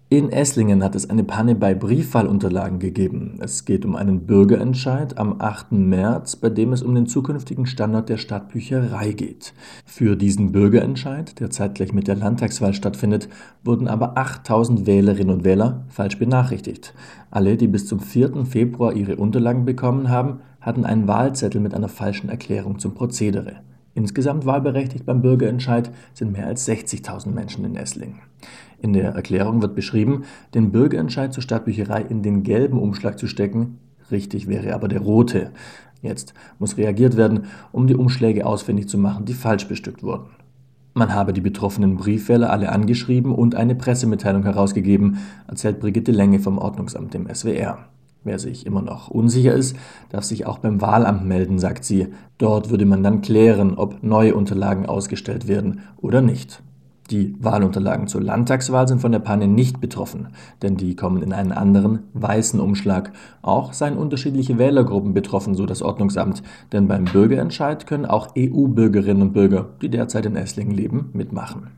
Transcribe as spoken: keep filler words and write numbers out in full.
In Esslingen hat es eine Panne bei Briefwahlunterlagen gegeben. Es geht um einen Bürgerentscheid am achten März, bei dem es um den zukünftigen Standort der Stadtbücherei geht. Für diesen Bürgerentscheid, der zeitgleich mit der Landtagswahl stattfindet, wurden aber achttausend Wählerinnen und Wähler falsch benachrichtigt. Alle, die bis zum vierten Februar ihre Unterlagen bekommen haben, hatten einen Wahlzettel mit einer falschen Erklärung zum Prozedere. Insgesamt wahlberechtigt beim Bürgerentscheid sind mehr als sechzigtausend Menschen in Esslingen. In der Erklärung wird beschrieben, den Bürgerentscheid zur Stadtbücherei in den gelben Umschlag zu stecken. Richtig wäre aber der rote. Jetzt muss reagiert werden, um die Umschläge ausfindig zu machen, die falsch bestückt wurden. Man habe die betroffenen Briefwähler alle angeschrieben und eine Pressemitteilung herausgegeben, erzählt Brigitte Lenge vom Ordnungsamt im S W R. Wer sich immer noch unsicher ist, darf sich auch beim Wahlamt melden, sagt sie. Dort würde man dann klären, ob neue Unterlagen ausgestellt werden oder nicht. Die Wahlunterlagen zur Landtagswahl sind von der Panne nicht betroffen, denn die kommen in einen anderen, weißen Umschlag. Auch seien unterschiedliche Wählergruppen betroffen, so das Ordnungsamt, denn beim Bürgerentscheid können auch E U-Bürgerinnen und Bürger, die derzeit in Esslingen leben, mitmachen.